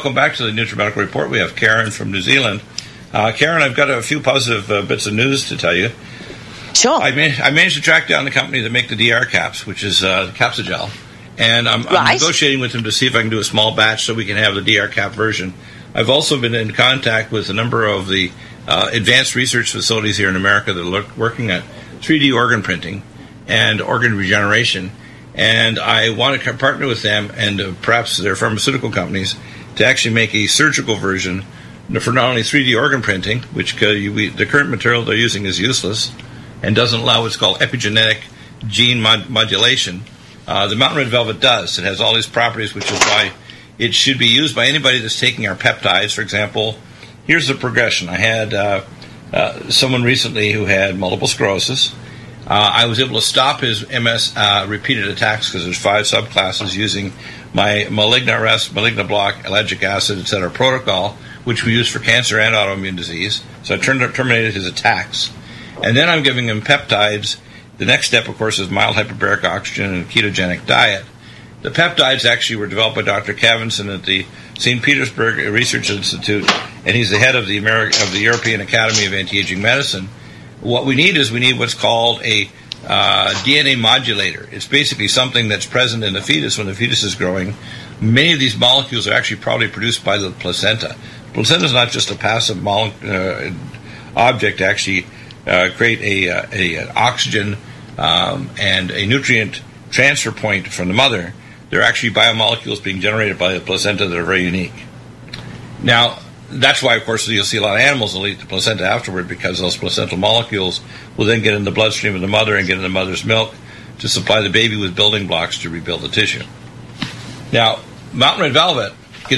welcome back to the NutriMedical Report. We have Karen from New Zealand. Karen, I've got a few positive bits of news to tell you. Sure. I managed to track down the company that make the DR caps, which is Capsugel, and I'm negotiating with them to see if I can do a small batch so we can have the DR cap version. I've also been in contact with a number of the advanced research facilities here in America that are working at 3D organ printing and organ regeneration, and I want to partner with them and perhaps their pharmaceutical companies to actually make a surgical version for not only 3D organ printing, which the current material they're using is useless and doesn't allow what's called epigenetic gene modulation. The Mountain Red Velvet does. It has all these properties, which is why it should be used by anybody that's taking our peptides. For example, here's the progression. I had someone recently who had multiple sclerosis. I was able to stop his MS repeated attacks because there's 5 subclasses using my malignant arrest, malignant block, allergic acid, etc. protocol, which we use for cancer and autoimmune disease. So I terminated his attacks. And then I'm giving him peptides. The next step, of course, is mild hyperbaric oxygen and ketogenic diet. The peptides actually were developed by Dr. Cavinson at the St. Petersburg Research Institute, and he's the head of the European Academy of Anti-Aging Medicine. What we need is what's called a DNA modulator. It's basically something that's present in the fetus when the fetus is growing. Many of these molecules are actually probably produced by the placenta. The placenta is not just a passive object to actually create an oxygen and a nutrient transfer point from the mother. They're actually biomolecules being generated by the placenta that are very unique. Now, that's why, of course, you'll see a lot of animals will eat the placenta afterward, because those placental molecules will then get in the bloodstream of the mother and get in the mother's milk to supply the baby with building blocks to rebuild the tissue. Now, Mountain Red Velvet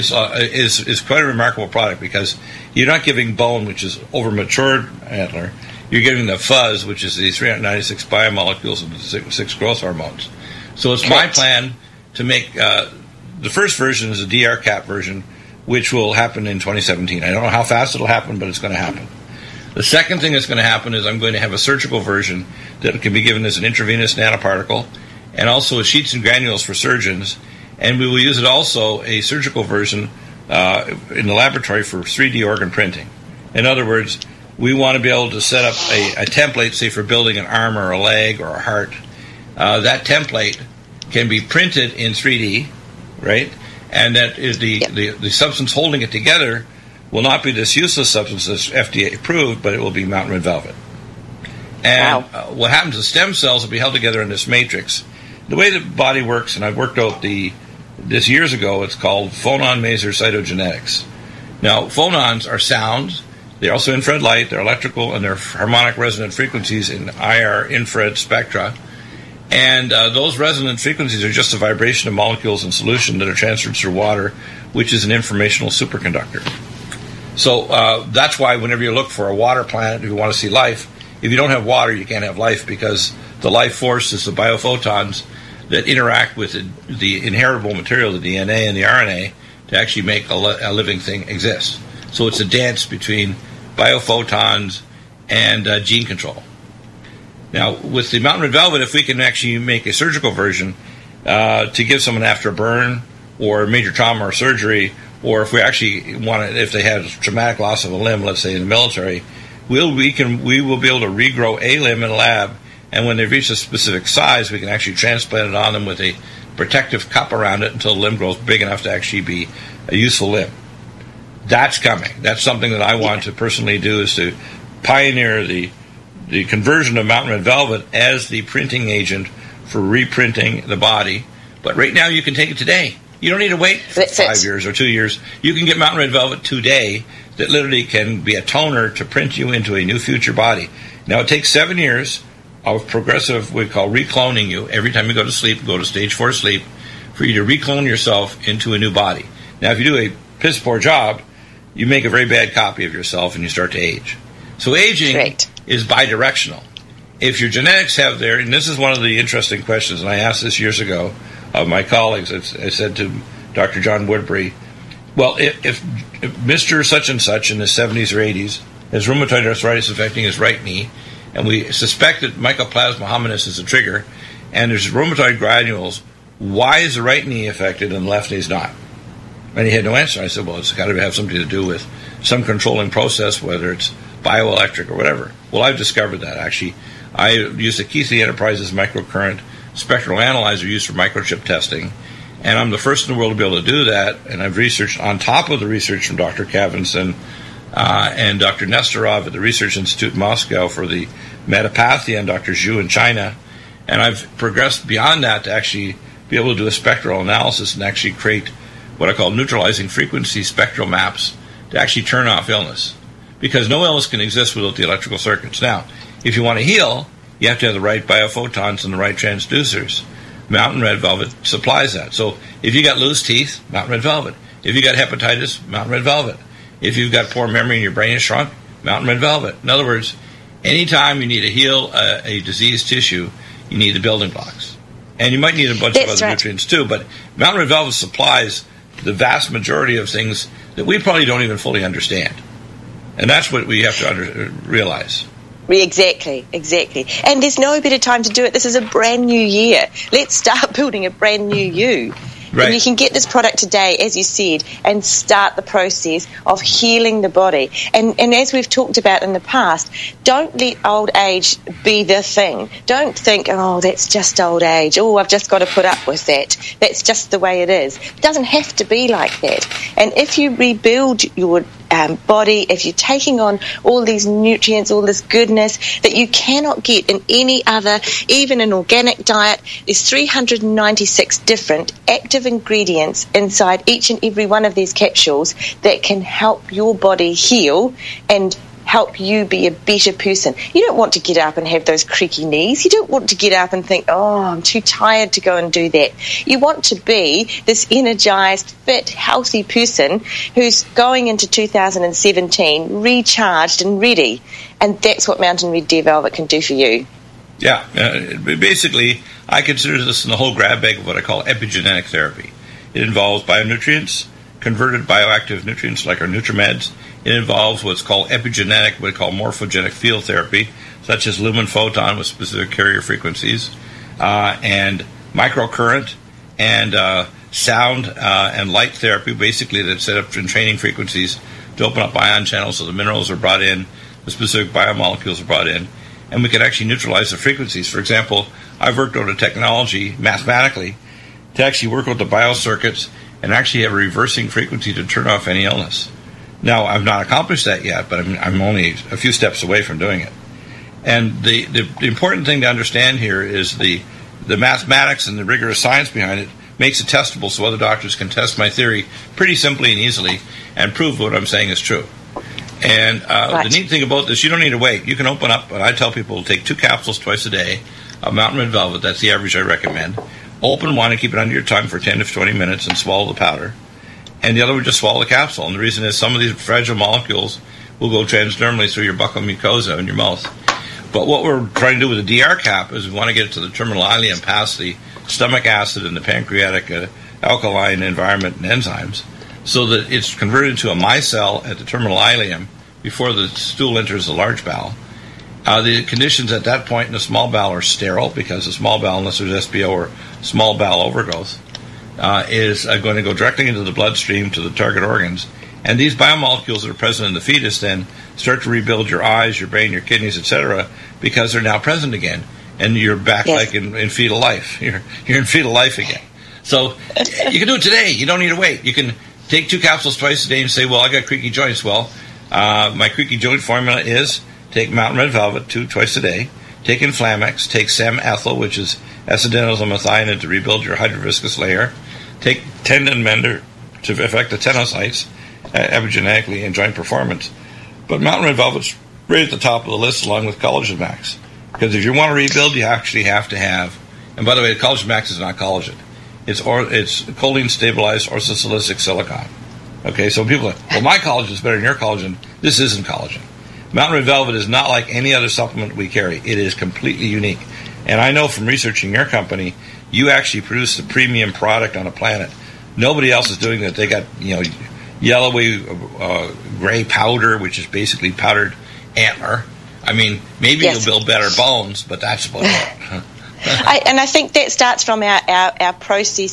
is quite a remarkable product, because you're not giving bone, which is over-matured antler. You're giving the fuzz, which is the 396 biomolecules and the 6 growth hormones. So it's my plan to make the first version is a DR cap version, which will happen in 2017. I don't know how fast it'll happen, but it's going to happen. The second thing that's going to happen is I'm going to have a surgical version that can be given as an intravenous nanoparticle, and also sheets and granules for surgeons. And we will use it also, a surgical version, in the laboratory for 3D organ printing. In other words, we want to be able to set up a template, say, for building an arm or a leg or a heart. That template can be printed in 3D, right? And that is the substance holding it together will not be this useless substance that's FDA approved, but it will be Mountain Red Velvet. And what happens is stem cells will be held together in this matrix. The way the body works, and I've worked out this years ago, it's called phonon maser cytogenetics. Now, phonons are sounds. They're also infrared light. They're electrical, and they're harmonic resonant frequencies in IR infrared spectra. And those resonant frequencies are just a vibration of molecules in solution that are transferred through water, which is an informational superconductor. So that's why whenever you look for a water planet, if you want to see life, if you don't have water, you can't have life, because the life force is the biophotons that interact with the inheritable material, the DNA and the RNA, to actually make a living thing exist. So it's a dance between biophotons and gene control. Now, with the Mountain Red Velvet, if we can actually make a surgical version to give someone after a burn or major trauma or surgery, or if we actually want to, if they have traumatic loss of a limb, let's say in the military, we will be able to regrow a limb in a lab, and when they've reached a specific size, we can actually transplant it on them with a protective cup around it until the limb grows big enough to actually be a useful limb. That's coming. That's something that I want to personally do, is to pioneer the conversion of Mountain Red Velvet as the printing agent for reprinting the body. But right now you can take it today. You don't need to wait 5 years or 2 years. You can get Mountain Red Velvet today that literally can be a toner to print you into a new future body. Now, it takes 7 years of progressive, we call recloning you. Every time you go to sleep, go to stage 4 sleep, for you to reclone yourself into a new body. Now, if you do a piss poor job, you make a very bad copy of yourself and you start to age. So aging is bidirectional. If your genetics have there, and this is one of the interesting questions, and I asked this years ago of my colleagues, I said to Dr. John Woodbury, well, if Mr. Such and Such in his 70s or 80s has rheumatoid arthritis affecting his right knee, and we suspect that Mycoplasma hominis is a trigger, and there's rheumatoid granules, why is the right knee affected and the left knee is not? And he had no answer. I said, well, it's got to have something to do with some controlling process, whether it's bioelectric or whatever. Well, I've discovered that, actually. I use the Keithley Enterprises microcurrent spectral analyzer used for microchip testing, and I'm the first in the world to be able to do that, and I've researched on top of the research from Dr. Kavinson and Dr. Nestorov at the Research Institute in Moscow for the Metapathia and Dr. Zhu in China, and I've progressed beyond that to actually be able to do a spectral analysis and actually create what I call neutralizing frequency spectral maps to actually turn off illness. Because no illness can exist without the electrical circuits. Now, if you want to heal, you have to have the right biophotons and the right transducers. Mountain Red Velvet supplies that. So if you got loose teeth, Mountain Red Velvet. If you got hepatitis, Mountain Red Velvet. If you've got poor memory and your brain is shrunk, Mountain Red Velvet. In other words, anytime you need to heal a diseased tissue, you need the building blocks. And you might need a bunch of other nutrients too, but Mountain Red Velvet supplies the vast majority of things that we probably don't even fully understand. And that's what we have to realize. Exactly. And there's no better time to do it. This is a brand new year. Let's start building a brand new you. Right. And you can get this product today, as you said, and start the process of healing the body. And as we've talked about in the past, don't let old age be the thing. Don't think, oh, that's just old age. Oh, I've just got to put up with that. That's just the way it is. It doesn't have to be like that. And if you rebuild your body, if you're taking on all these nutrients, all this goodness that you cannot get in any other, even an organic diet, there's 396 different active ingredients inside each and every one of these capsules that can help your body heal and help you be a better person. You don't want to get up and have those creaky knees. You don't want to get up and think, oh, I'm too tired to go and do that. You want to be this energized, fit, healthy person who's going into 2017 recharged and ready. And that's what Mountain Red Deer Velvet can do for you. Yeah. Basically, I consider this in the whole grab bag of what I call epigenetic therapy. It involves bionutrients, converted bioactive nutrients like our NutriMeds. It involves what's called epigenetic, what we call morphogenic field therapy, such as lumen photon with specific carrier frequencies, and microcurrent, and sound and light therapy, basically that's set up in training frequencies to open up ion channels so the minerals are brought in, the specific biomolecules are brought in, and we can actually neutralize the frequencies. For example, I've worked on a technology mathematically to actually work with the biocircuits and actually have a reversing frequency to turn off any illness. Now, I've not accomplished that yet, but I'm only a few steps away from doing it. And the important thing to understand here is the mathematics and the rigorous science behind it makes it testable so other doctors can test my theory pretty simply and easily and prove what I'm saying is true. And the neat thing about this, you don't need to wait. You can open up, and I tell people to take 2 capsules twice a day of Mountain Red Velvet. That's the average I recommend. Open one and keep it under your tongue for 10 to 20 minutes and swallow the powder. And the other would just swallow the capsule. And the reason is some of these fragile molecules will go transdermally through your buccal mucosa in your mouth. But what we're trying to do with the DR cap is we want to get it to the terminal ileum past the stomach acid and the pancreatic alkaline environment and enzymes so that it's converted into a micelle at the terminal ileum before the stool enters the large bowel. The conditions at that point in the small bowel are sterile because the small bowel, unless there's SBO or small bowel overgrowth, is going to go directly into the bloodstream to the target organs. And these biomolecules that are present in the fetus then start to rebuild your eyes, your brain, your kidneys, etc., because they're now present again. And you're back like in fetal life. You're in fetal life again. So you can do it today. You don't need to wait. You can take 2 capsules twice a day and say, well, I got creaky joints. Well, my creaky joint formula is take Mountain Red Velvet twice a day, take Inflamex, take Sem-Ethyl, which is acetylmethionine to rebuild your hydroviscous layer, take Tendon Mender to affect the tenocytes epigenetically and joint performance. But Mountain Red Velvet's right at the top of the list along with Collagen Max. Because if you want to rebuild, you actually have to have, and by the way, the Collagen Max is not collagen. It's choline stabilized orthosilicic silicon. Okay, so people are, well, my collagen is better than your collagen. This isn't collagen. Mountain Red Velvet is not like any other supplement we carry. It is completely unique. And I know from researching your company, you actually produce the premium product on the planet. Nobody else is doing that. They got, yellowy gray powder, which is basically powdered antler. I mean, maybe you'll build better bones, but that's about it. And I think that starts from our process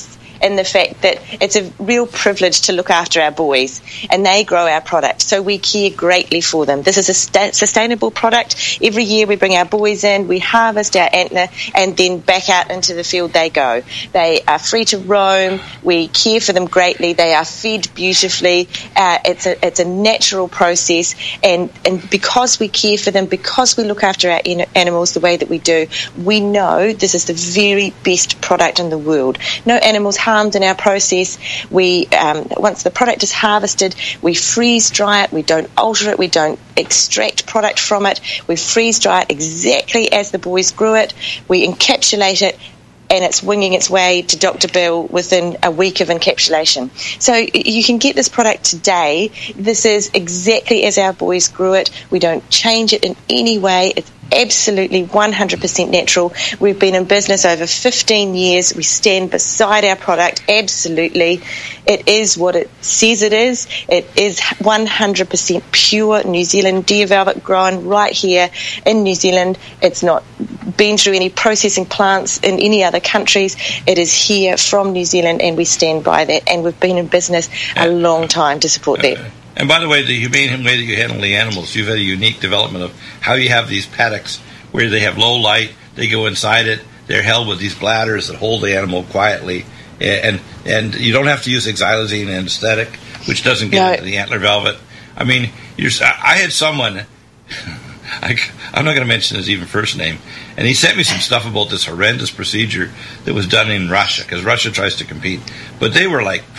in the fact that it's a real privilege to look after our boys, and they grow our product, so we care greatly for them. This is a sustainable product. Every year we bring our boys in, we harvest our antler, and then back out into the field they go. They are free to roam. We care for them greatly. They are fed beautifully. It's a natural process, and because we care for them, because we look after our animals the way that we do, we know this is the very best product in the world. No animals harmed in our process. We once the product is harvested, we freeze dry it. We don't alter it. We don't extract product from it. We freeze dry it exactly as the boys grew it. We encapsulate it, and it's winging its way to Dr. Bill within a week of encapsulation. So you can get this product today. This is exactly as our boys grew it. We don't change it in any way. It's absolutely 100% natural. We've been in business over 15 years. We stand beside our product, absolutely. It is what it says it is. It is 100% pure New Zealand deer velvet grown right here in New Zealand. It's not been through any processing plants in any other countries. It is here from New Zealand, and we stand by that. And we've been in business a long time to support that. And by the way, the humane way that you handle the animals, you've had a unique development of how you have these paddocks where they have low light, they go inside it, they're held with these bladders that hold the animal quietly, and you don't have to use xylazine anesthetic, which doesn't get into the antler velvet. I mean, I had someone, I'm not going to mention his even first name, and he sent me some stuff about this horrendous procedure that was done in Russia, because Russia tries to compete, but they were like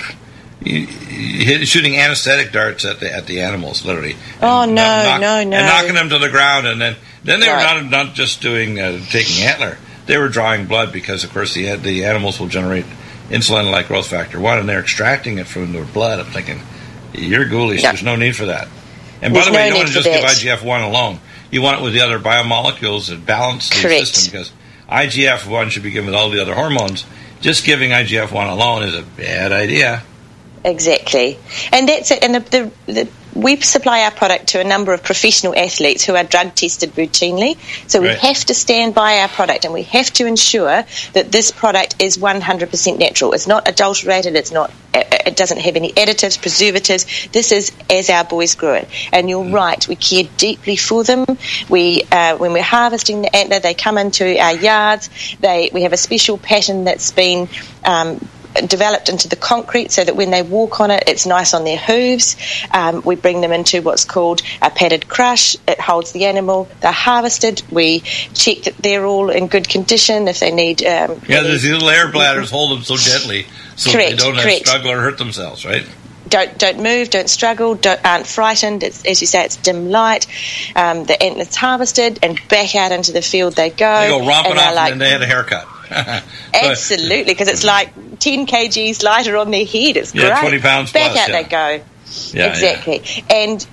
shooting anesthetic darts at the animals, literally. Oh, no. And knocking them to the ground, and then they were not just doing taking antler. They were drawing blood because, of course, the animals will generate insulin like growth factor 1, and they're extracting it from their blood. I'm thinking, you're ghoulish. No. There's no need for that. And by the way, you don't want to just give IGF-1 alone. You want it with the other biomolecules that balance the system, because IGF-1 should be given with all the other hormones. Just giving IGF-1 alone is a bad idea. Exactly. And that's it. And we supply our product to a number of professional athletes who are drug tested routinely. So we have to stand by our product, and we have to ensure that this product is 100% natural. It's not adulterated. It doesn't have any additives, preservatives. This is as our boys grew it. And you're right, we care deeply for them. We, when we're harvesting the antler, they come into our yards. We have a special pattern that's been developed into the concrete so that when they walk on it, it's nice on their hooves. We bring them into what's called a padded crush. It holds the animal. They're harvested. We check that they're all in good condition. If they need... these little air bladders hold them so gently so they don't struggle or hurt themselves, right? Don't move, don't struggle, aren't frightened. As you say, it's dim light. The antler's harvested, and back out into the field they go. They go romping off, and then they had a haircut. Absolutely, because it's like 10 kgs lighter on their head. It's great. 20 pounds back plus, out they go. Exactly. And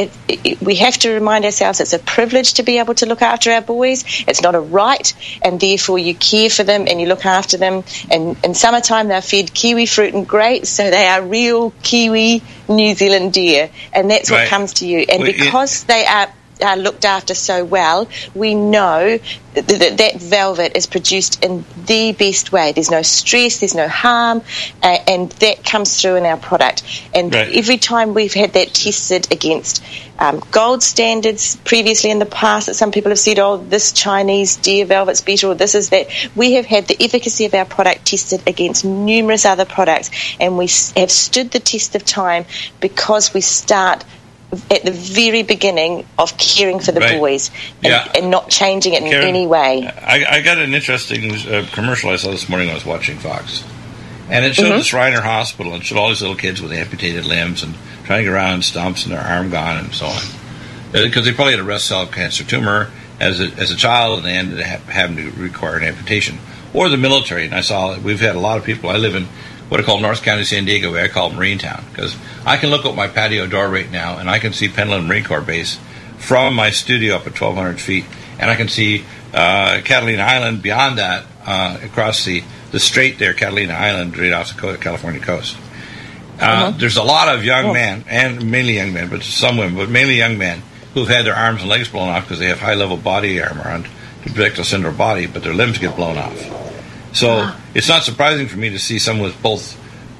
we have to remind ourselves it's a privilege to be able to look after our boys. It's not a right, and therefore you care for them and you look after them. And in summertime they're fed kiwi fruit and grapes, so they are real Kiwi New Zealand deer, and that's what comes to you. And because they are looked after so well, we know that velvet is produced in the best way. There's no stress, there's no harm, and that comes through in our product. And every time we've had that tested against gold standards previously in the past, that some people have said, oh, this Chinese deer velvet's better, or this is that, we have had the efficacy of our product tested against numerous other products, and we have stood the test of time because we start at the very beginning of caring for the boys and not changing it in any way. I got an interesting commercial I saw this morning when I was watching Fox. And it showed the Shriner Hospital, and showed all these little kids with amputated limbs and trying to get around stumps and their arm gone and so on. Because they probably had a breast cell cancer tumor as a child, and they ended up having to require an amputation. Or the military. And I saw, we've had a lot of people. I live in what I call North County, San Diego, where I call Marine Town, because I can look out my patio door right now, and I can see Pendleton Marine Corps Base from my studio up at 1,200 feet, and I can see Catalina Island beyond that, across the strait there, Catalina Island, right off the California coast. There's a lot of young men, and mainly young men, but some women, but mainly young men, who've had their arms and legs blown off because they have high-level body armor on to protect us in their body, but their limbs get blown off. So it's not surprising for me to see someone with both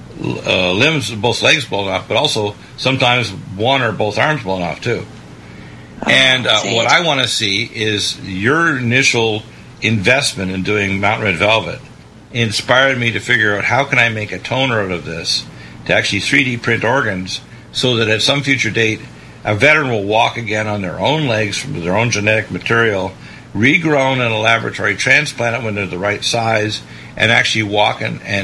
limbs, both legs blown off, but also sometimes one or both arms blown off too. And what I want to see is your initial investment in doing Mountain Red Velvet inspired me to figure out how can I make a toner out of this to actually 3D print organs so that at some future date a veteran will walk again on their own legs from their own genetic material, regrown in a laboratory, transplanted when they're the right size, and actually walk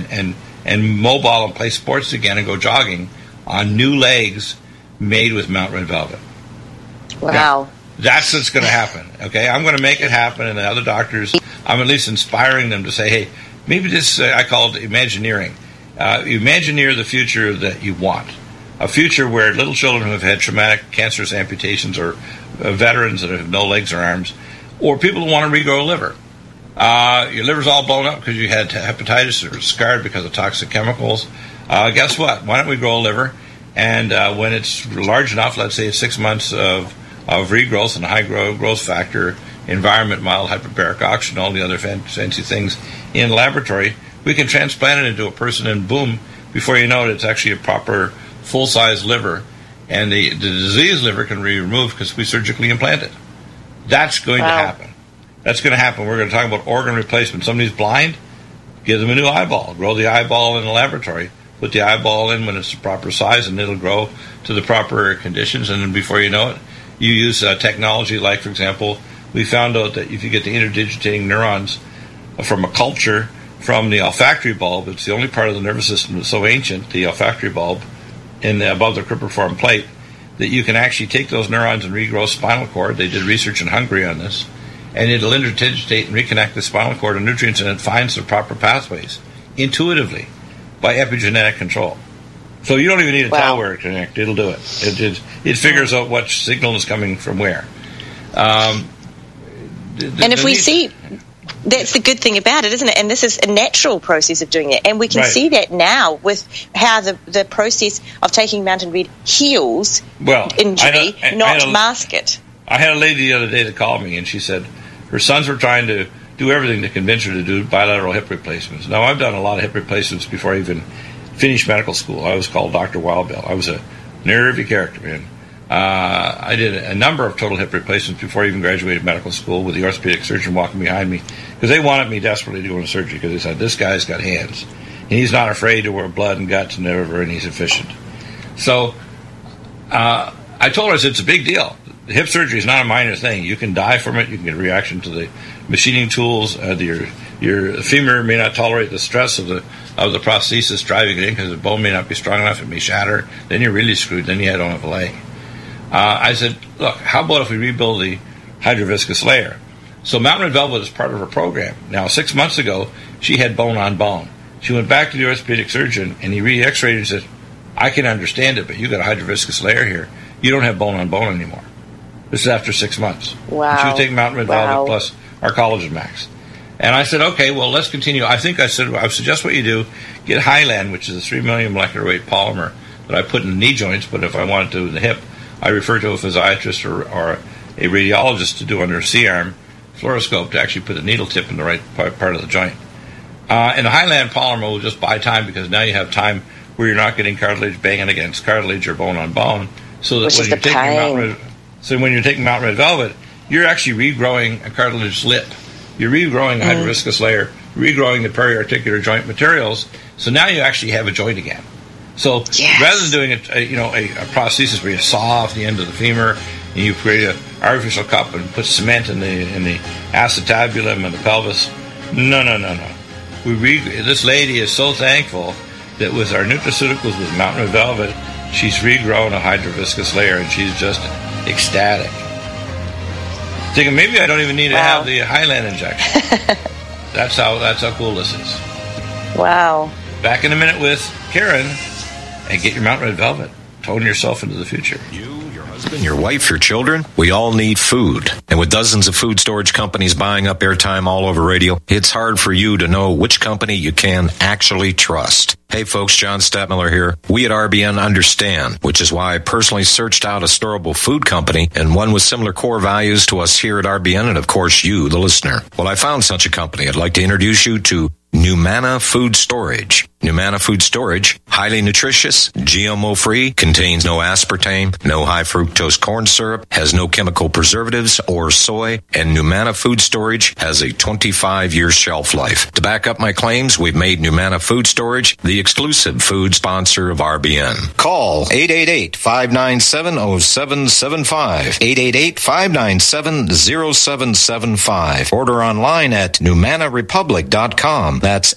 and mobile and play sports again and go jogging on new legs made with Mountain Red Velvet. Wow. Now, that's what's going to happen, okay? I'm going to make it happen, and the other doctors, I'm at least inspiring them to say, hey, maybe this, I call it Imagineering. Imagineer the future that you want. A future where little children who have had traumatic cancerous amputations or veterans that have no legs or arms, or people who want to regrow a liver. Your liver's all blown up because you had hepatitis or scarred because of toxic chemicals. Guess what? Why don't we grow a liver? And when it's large enough, let's say it's 6 months of regrowth and high growth factor, environment, mild hyperbaric oxygen, all the other fancy things in the laboratory, we can transplant it into a person and boom, before you know it, it's actually a proper full-size liver. And the diseased liver can be removed because we surgically implant it. That's going to happen. That's going to happen. We're going to talk about organ replacement. Somebody's blind, give them a new eyeball. Grow the eyeball in the laboratory. Put the eyeball in when it's the proper size, and it'll grow to the proper conditions. And then before you know it, you use technology like, for example, we found out that if you get the interdigitating neurons from a culture from the olfactory bulb, it's the only part of the nervous system that's so ancient, the olfactory bulb, above the cribriform plate, that you can actually take those neurons and regrow spinal cord. They did research in Hungary on this. And it'll interdigitate and reconnect the spinal cord and nutrients, and it finds the proper pathways intuitively by epigenetic control. So you don't even need to tell where it connects. It'll do it. It figures out what signal is coming from where. And if we see... That's the good thing about it, isn't it? And this is a natural process of doing it. And we can see that now with how the process of taking Mountain Red heals injury, not mask it. I had a lady the other day that called me, and she said her sons were trying to do everything to convince her to do bilateral hip replacements. Now, I've done a lot of hip replacements before I even finished medical school. I was called Dr. Wildbill. I was a nervy character, man. I did a number of total hip replacements before I even graduated medical school with the orthopedic surgeon walking behind me because they wanted me desperately to go into surgery because they said, this guy's got hands. And he's not afraid to wear blood and guts and whatever, and he's efficient. So I told her, I said, it's a big deal. The hip surgery is not a minor thing. You can die from it. You can get a reaction to the machining tools. Your femur may not tolerate the stress of the prosthesis driving it in because the bone may not be strong enough. It may shatter. Then you're really screwed. Then you don't have a leg. I said, look, how about if we rebuild the hydroviscous layer? So Mountain Red Velvet is part of her program. Now, 6 months ago, she had bone on bone. She went back to the orthopedic surgeon, and he re-x-rayed and said, I can understand it, but you got a hydroviscous layer here. You don't have bone on bone anymore. This is after 6 months. Wow. And she was taking Mountain Red Velvet plus our Collagen Max. And I said, okay, well, let's continue. I would suggest what you do, get Hyland, which is a 3 million molecular weight polymer that I put in the knee joints, but if I wanted to in the hip, I refer to a physiatrist or a radiologist to do under a C-arm fluoroscope to actually put the needle tip in the right part of the joint. And the Hyland polymer will just buy time because now you have time where you're not getting cartilage banging against cartilage or bone on bone. So that when you're taking Mountain Red Velvet, you're actually regrowing a cartilage lip. You're regrowing a hydroviscous layer, regrowing the periarticular joint materials. So now you actually have a joint again. So rather than doing a prosthesis where you saw off the end of the femur and you create an artificial cup and put cement in the acetabulum and the pelvis, no. This lady is so thankful that with our nutraceuticals with Mountain Red Velvet, she's regrown a hydroviscous layer and she's just ecstatic. Thinking maybe I don't even need to have the Hyland injection. That's how cool this is. Wow. Back in a minute with Karen. And get your Mountain Red Velvet. Tone yourself into the future. You, your husband, your wife, your children, we all need food. And with dozens of food storage companies buying up airtime all over radio, it's hard for you to know which company you can actually trust. Hey folks, John Stadtmiller here. We at RBN understand, which is why I personally searched out a storable food company and one with similar core values to us here at RBN and of course you, the listener. Well, I found such a company. I'd like to introduce you to Numana Food Storage. Numana Food Storage, highly nutritious, GMO-free, contains no aspartame, no high-fructose corn syrup, has no chemical preservatives or soy, and Numana Food Storage has a 25-year shelf life. To back up my claims, we've made Numana Food Storage the exclusive food sponsor of RBN. Call 888-597-0775, 888-597-0775. Order online at NumanaRepublic.com. That's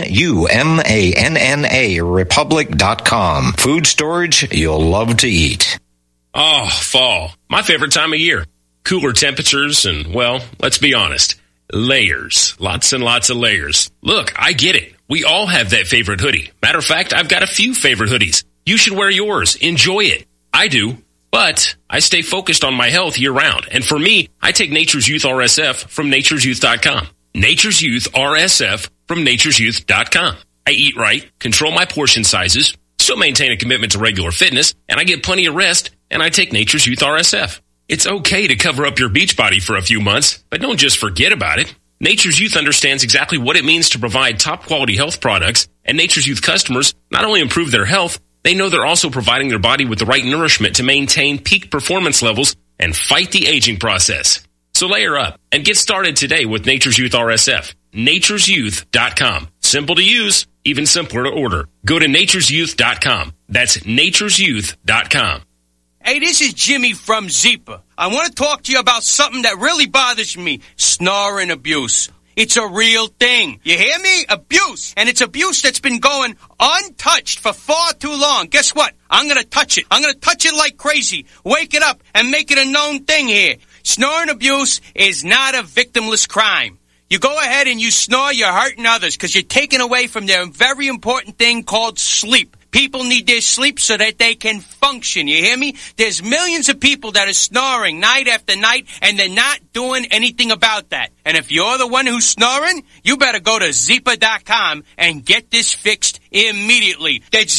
NUMANNA Republic.com. Food storage you'll love to eat. Oh, fall. My favorite time of year. Cooler temperatures and, well, let's be honest, layers. Lots and lots of layers. Look, I get it. We all have that favorite hoodie. Matter of fact, I've got a few favorite hoodies. You should wear yours. Enjoy it. I do. But I stay focused on my health year-round. And for me, I take Nature's Youth RSF from nature'syouth.com. Nature's Youth RSF from nature'syouth.com. I eat right, control my portion sizes, still maintain a commitment to regular fitness, and I get plenty of rest, and I take Nature's Youth RSF. It's okay to cover up your beach body for a few months, but don't just forget about it. Nature's Youth understands exactly what it means to provide top-quality health products, and Nature's Youth customers not only improve their health, they know they're also providing their body with the right nourishment to maintain peak performance levels and fight the aging process. So layer up and get started today with Nature's Youth RSF. nature'syouth.com. Simple to use, even simpler to order. Go to nature'syouth.com. That's nature'syouth.com. Hey, this is Jimmy from Zeepa. I want to talk to you about something that really bothers me, snoring abuse. It's a real thing. You hear me? Abuse. And it's abuse that's been going untouched for far too long. Guess what? I'm going to touch it. I'm going to touch it like crazy. Wake it up and make it a known thing here. Snoring abuse is not a victimless crime. You go ahead and you snore, you're hurting others because you're taking away from their very important thing called sleep. People need their sleep so that they can function. You hear me? There's millions of people that are snoring night after night, and they're not doing anything about that. And if you're the one who's snoring, you better go to Zeepa.com and get this fixed immediately. That's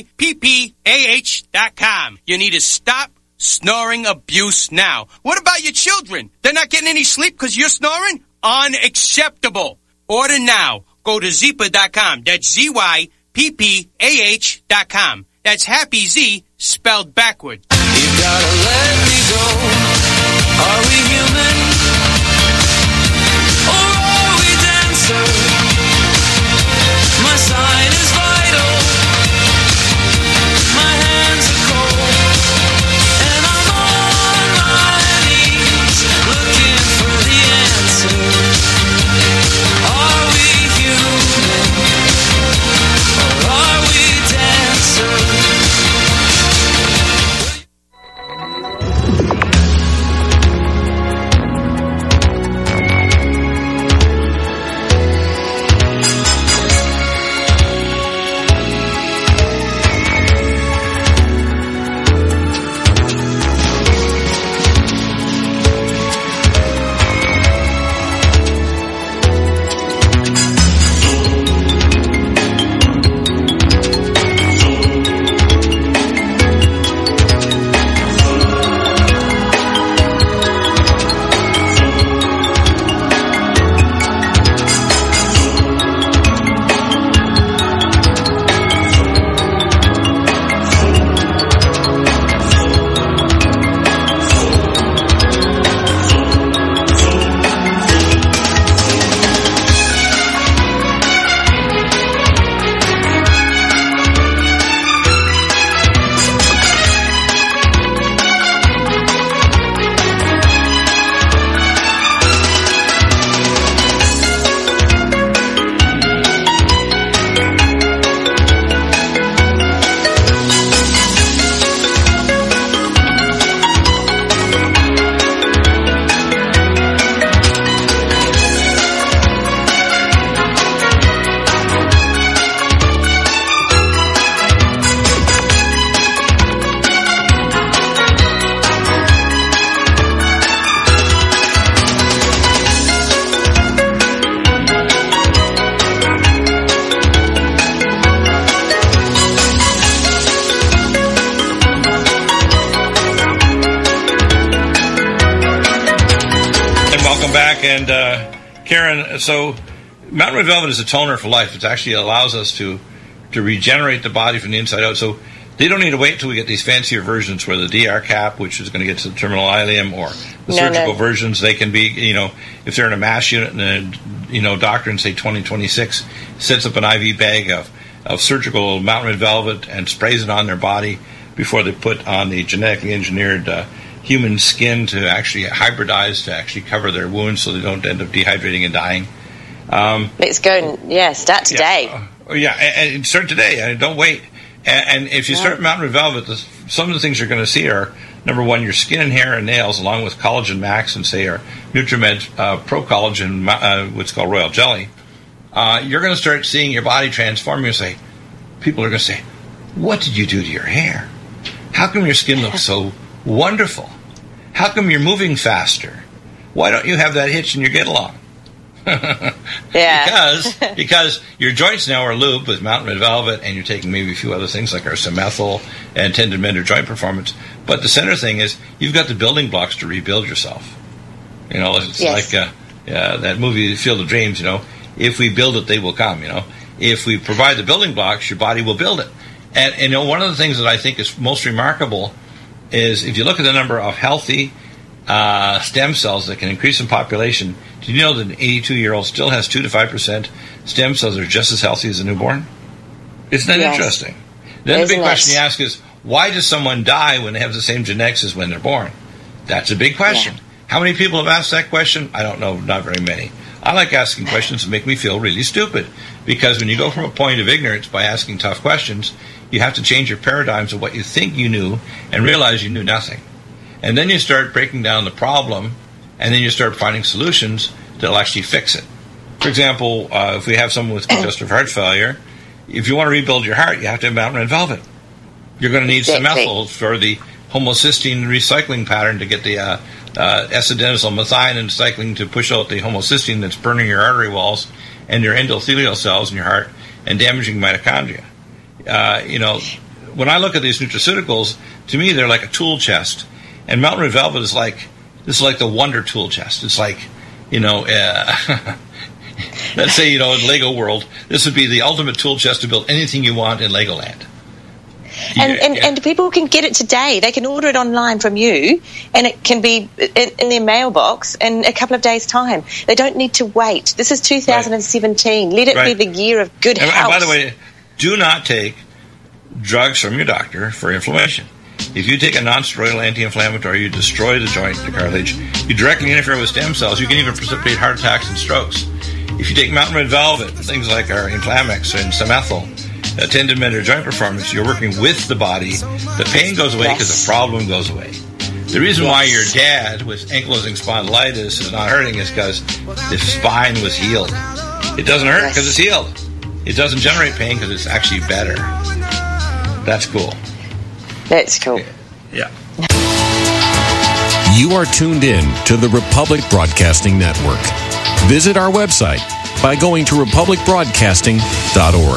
ZYPPAH.com. You need to stop snoring abuse now. What about your children? They're not getting any sleep because you're snoring? Unacceptable. Order now. Go to Zeepa.com. That's ZYPPAH.com. That's Happy Z spelled backward. You gotta let me go. Are we human? Or are we dancer? My sign is vital. My hands are cold. And I'm on my knees looking for the answer. Are we human? Or are we dancer? And Karen, so Mountain Red Velvet is a toner for life. It actually allows us to regenerate the body from the inside out. So they don't need to wait until we get these fancier versions where the DR cap, which is going to get to the terminal ileum, or the surgical versions, they can be, if they're in a mass unit and doctor in, say, 2026 sets up an IV bag of surgical Mountain Red Velvet and sprays it on their body before they put on the genetically engineered human skin to actually hybridize, to actually cover their wounds so they don't end up dehydrating and dying. Let's go and, start today. And start today. And don't wait. And if you start Mountain Red Velvet, some of the things you're going to see are, number one, your skin and hair and nails, along with Collagen Max and, say, our Nutrimed Pro Collagen, what's called Royal Jelly. You're going to start seeing your body transform. People are going to say, what did you do to your hair? How come your skin looks so wonderful? How come you're moving faster? Why don't you have that hitch in your get-along? Because your joints now are lubed with Mountain Red Velvet, and you're taking maybe a few other things like our Samethyl and Tendon Mender Joint Performance. But the center thing is you've got the building blocks to rebuild yourself. It's like that movie Field of Dreams. If we build it, they will come. If we provide the building blocks, your body will build it. And one of the things that I think is most remarkable is if you look at the number of healthy stem cells that can increase in population. Do you know that an 82-year-old still has 2 to 5% stem cells that are just as healthy as a newborn? Isn't that interesting? Then the big question you ask is, why does someone die when they have the same genetics as when they're born? That's a big question. Yeah. How many people have asked that question? I don't know, not very many. I like asking questions that make me feel really stupid, because when you go from a point of ignorance by asking tough questions, you have to change your paradigms of what you think you knew and realize you knew nothing. And then you start breaking down the problem, and then you start finding solutions that'll actually fix it. For example, if we have someone with congestive heart failure, if you want to rebuild your heart, you have to have Mountain Red Velvet. You're going to need some methyl for the homocysteine recycling pattern to get the S-adenosyl methionine cycling to push out the homocysteine that's burning your artery walls and your endothelial cells in your heart and damaging mitochondria. When I look at these nutraceuticals, to me they're like a tool chest. And Mountain Red Velvet is like the wonder tool chest. It's like, let's say, in Lego World, this would be the ultimate tool chest to build anything you want in Legoland. And people can get it today. They can order it online from you, and it can be in their mailbox in a couple of days' time. They don't need to wait. This is 2017. Let it be the year of good health. And by the way, do not take drugs from your doctor for inflammation. If you take a non-steroidal anti-inflammatory, you destroy the joint, the cartilage. You directly interfere with stem cells. You can even precipitate heart attacks and strokes. If you take Mountain Red Velvet, things like our Inflamex and Samethyl, Tendon Mender Joint Performance, you're working with the body. The pain goes away because the problem goes away. The reason why your dad with ankylosing spondylitis is not hurting is because the spine was healed. It doesn't hurt because it's healed. It doesn't generate pain because it's actually better. That's cool. That's cool. Yeah. You are tuned in to the Republic Broadcasting Network. Visit our website by going to republicbroadcasting.org.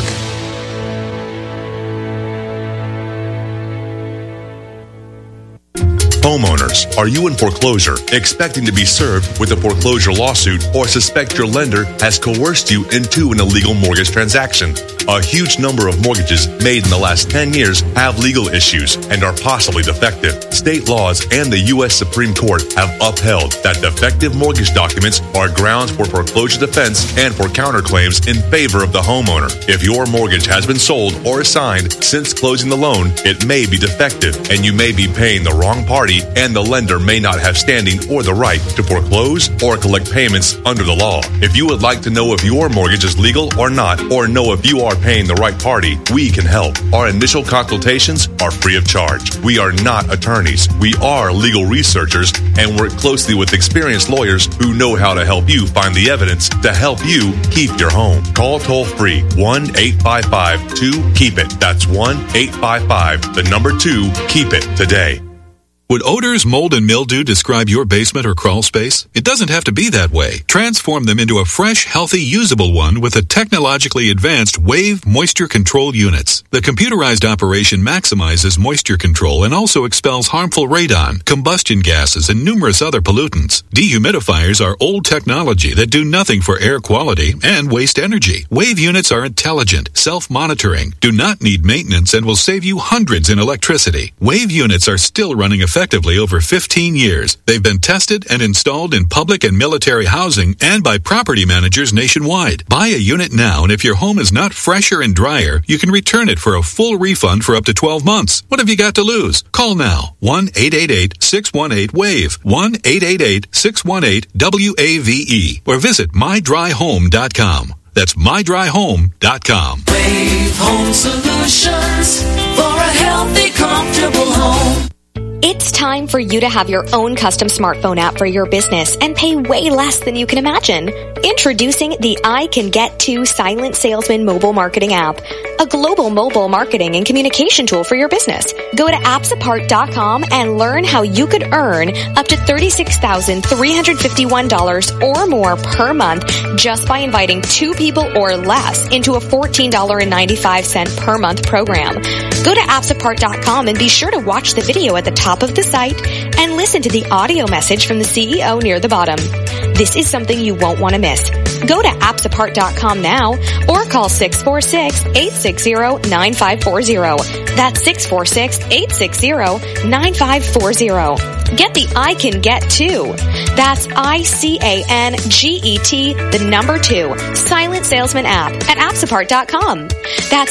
Homeowners, are you in foreclosure, expecting to be served with a foreclosure lawsuit, or suspect your lender has coerced you into an illegal mortgage transaction? A huge number of mortgages made in the last 10 years have legal issues and are possibly defective. State laws and the U.S. Supreme Court have upheld that defective mortgage documents are grounds for foreclosure defense and for counterclaims in favor of the homeowner. If your mortgage has been sold or assigned since closing the loan, it may be defective, and you may be paying the wrong party, and the lender may not have standing or the right to foreclose or collect payments under the law. If you would like to know if your mortgage is legal or not, or know if you are paying the right party, we can help. Our initial consultations are free of charge. We are not attorneys. We are legal researchers and work closely with experienced lawyers who know how to help you find the evidence to help you keep your home. Call toll-free 1-855-2-KEEP-IT. That's 1-855-2-KEEP-IT today. Would odors, mold, and mildew describe your basement or crawl space? It doesn't have to be that way. Transform them into a fresh, healthy, usable one with the technologically advanced Wave Moisture Control Units. The computerized operation maximizes moisture control and also expels harmful radon, combustion gases, and numerous other pollutants. Dehumidifiers are old technology that do nothing for air quality and waste energy. Wave units are intelligent, self-monitoring, do not need maintenance, and will save you hundreds in electricity. Wave units are still running effectively over 15 years. They've been tested and installed in public and military housing and by property managers nationwide. Buy a unit now, and if your home is not fresher and drier, you can return it for a full refund for up to 12 months. What have you got to lose? Call now. 1-888-618-WAVE. 1-888-618-WAVE. Or visit mydryhome.com. That's mydryhome.com. Wave Home Solutions for a healthy, comfortable home. It's time for you to have your own custom smartphone app for your business and pay way less than you can imagine. Introducing the I Can Get To Silent Salesman mobile marketing app, a global mobile marketing and communication tool for your business. Go to appsapart.com and learn how you could earn up to $36,351 or more per month just by inviting 2 people or less into a $14.95 per month program. Go to appsapart.com and be sure to watch the video at the top of the site and listen to the audio message from the CEO near the bottom. This is something you won't want to miss. Go to appsapart.com now or call 646-860-9540. That's 646-860-9540. Get the I Can Get To. That's ICANGET, the number 2, Silent Salesman app at appsapart.com. That's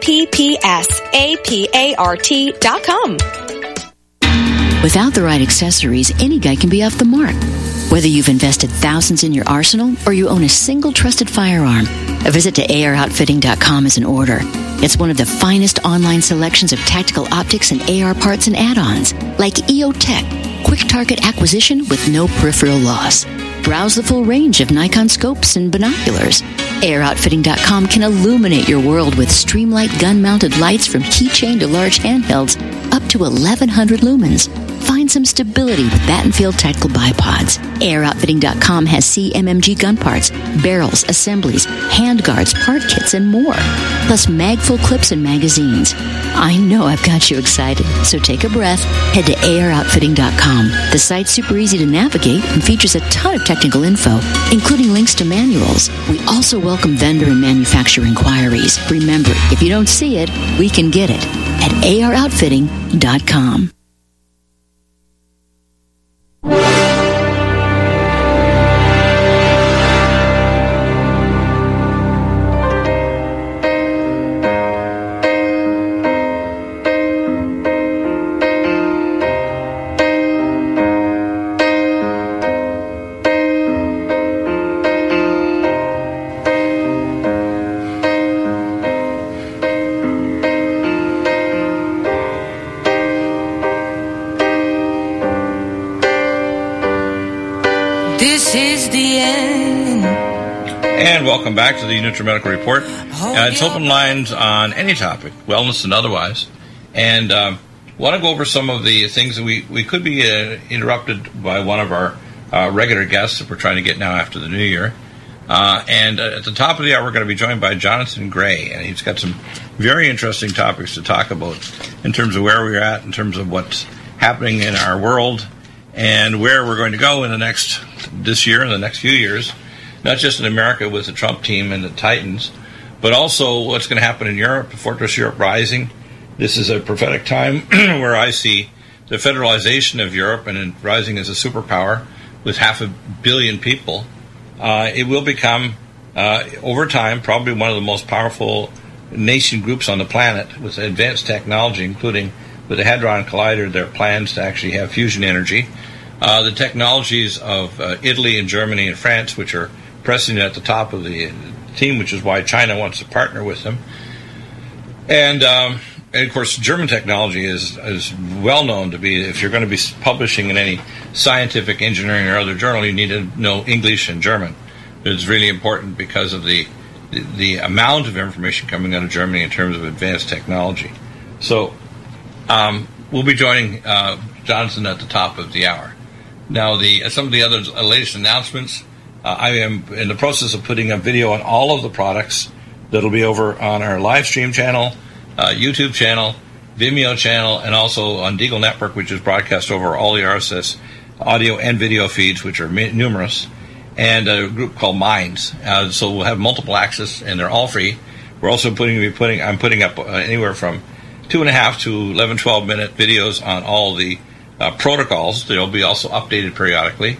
APPSAPART.com. Without the right accessories, any guy can be off the mark. Whether you've invested thousands in your arsenal or you own a single trusted firearm, a visit to AROutfitting.com is in order. It's one of the finest online selections of tactical optics and AR parts and add-ons, like EOTech, quick target acquisition with no peripheral loss. Browse the full range of Nikon scopes and binoculars. AROutfitting.com can illuminate your world with Streamlight gun-mounted lights from keychain to large handhelds up to 1,100 lumens. Find some stability with Battenfield tactical bipods. AirOutfitting.com has CMMG gun parts, barrels, assemblies, handguards, part kits, and more. Plus magful clips and magazines. I know I've got you excited, so take a breath. Head to AirOutfitting.com. The site's super easy to navigate and features a ton of technical info, including links to manuals. We also welcome vendor and manufacturer inquiries. Remember, if you don't see it, we can get it at AirOutfitting.com. Welcome back to the NutriMedical Report. It's open lines on any topic, wellness and otherwise. And want to go over some of the things that we could be interrupted by one of our regular guests that we're trying to get now after the new year. And at the top of the hour, we're going to be joined by Jonathan Gray, and he's got some very interesting topics to talk about in terms of where we're at, in terms of what's happening in our world, and where we're going to go in this year and the next few years. Not just in America with the Trump team and the Titans, but also what's going to happen in Europe, Fortress Europe Rising. This is a prophetic time where I see the federalization of Europe and rising as a superpower with 500 million people. It will become, over time, probably one of the most powerful nation groups on the planet with advanced technology, including with the Hadron Collider, their plans to actually have fusion energy. The technologies of Italy and Germany and France, which are pressing at the top of the team, which is why China wants to partner with them. And of course, German technology is well known to be, if you're going to be publishing in any scientific, engineering, or other journal, you need to know English and German. It's really important because of the amount of information coming out of Germany in terms of advanced technology. So we'll be joining Johnson at the top of the hour. Now, some of the other latest announcements, I am in the process of putting a video on all of the products that'll be over on our live stream channel, YouTube channel, Vimeo channel, and also on Deagle Network, which is broadcast over all the RSS audio and video feeds, which are numerous, and a group called Minds. So we'll have multiple access, and they're all free. We're also I'm putting up anywhere from 2.5 to 11, 12-minute videos on all the protocols. They'll be also updated periodically.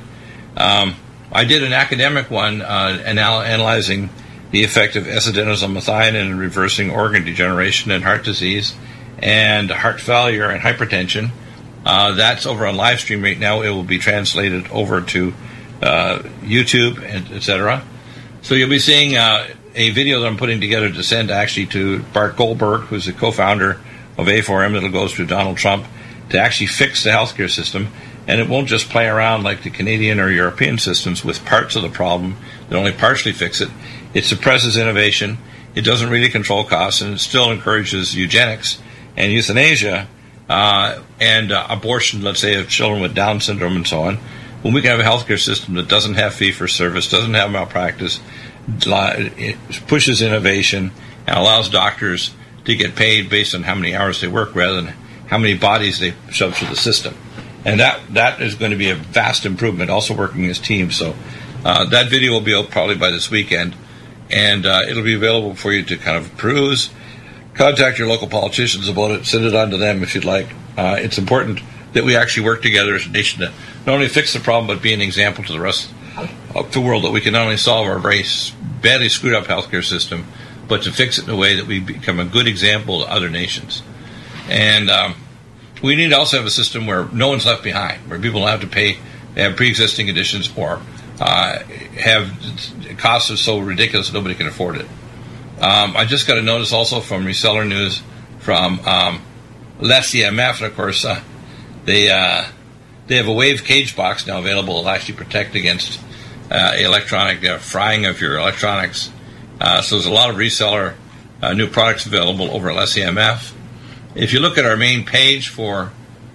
I did an academic one analyzing the effect of S-adenosine in reversing organ degeneration and heart disease and heart failure and hypertension. That's over on live stream right now. It will be translated over to YouTube, and etc. So you'll be seeing a video that I'm putting together to send actually to Bart Goldberg, who's the co-founder of A4M that'll go through Donald Trump, to actually fix the healthcare system. And it won't just play around like the Canadian or European systems with parts of the problem that only partially fix it. It suppresses innovation. It doesn't really control costs, and it still encourages eugenics and euthanasia and abortion, let's say, of children with Down syndrome and so on. When we can have a healthcare system that doesn't have fee-for-service, doesn't have malpractice, it pushes innovation and allows doctors to get paid based on how many hours they work rather than how many bodies they shove through the system. And that is going to be a vast improvement, also working as teams. So that video will be out probably by this weekend, and it'll be available for you to kind of peruse. Contact your local politicians about it. Send it on to them if you'd like. It's important that we actually work together as a nation to not only fix the problem, but be an example to the rest of the world, that we can not only solve our very badly screwed up healthcare system, but to fix it in a way that we become a good example to other nations. And we need to also have a system where no one's left behind, where people don't have to pay, they have pre-existing conditions, or have costs are so ridiculous that nobody can afford it. I just got a notice also from Reseller News from LessEMF, and of course they have a Wave cage box now available that will actually protect against electronic frying of your electronics. So there's a lot of reseller new products available over at LessEMF. If you look at our main page for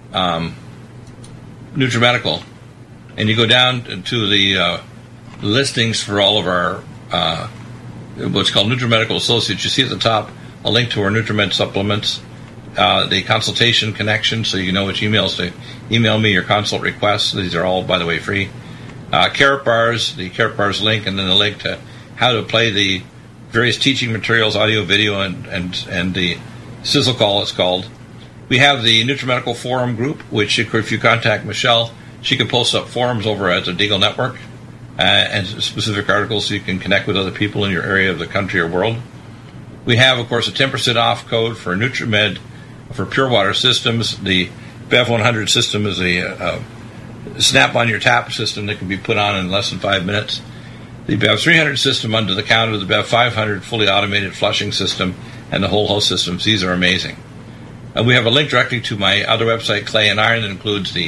NutriMedical, and you go down to the listings for all of our what's called NutriMedical Associates, you see at the top a link to our NutriMed supplements, the consultation connection, so you know which emails to email me your consult requests. These are all, by the way, free. Carrot Bars, the Carrot Bars link, and then the link to how to play the various teaching materials, audio, video, and the Sizzle Call, it's called. We have the NutriMedical Forum group, which if you contact Michelle, she can post up forums over at the Deagle Network and specific articles so you can connect with other people in your area of the country or world. We have, of course, a 10% off code for NutriMed for Pure Water systems. The Bev 100 system is a snap-on-your-tap system that can be put on in less than 5 minutes. The Bev 300 system under the counter, the Bev 500 fully automated flushing system, and the whole host systems. These are amazing. We have a link directly to my other website, Clay and Iron, that includes the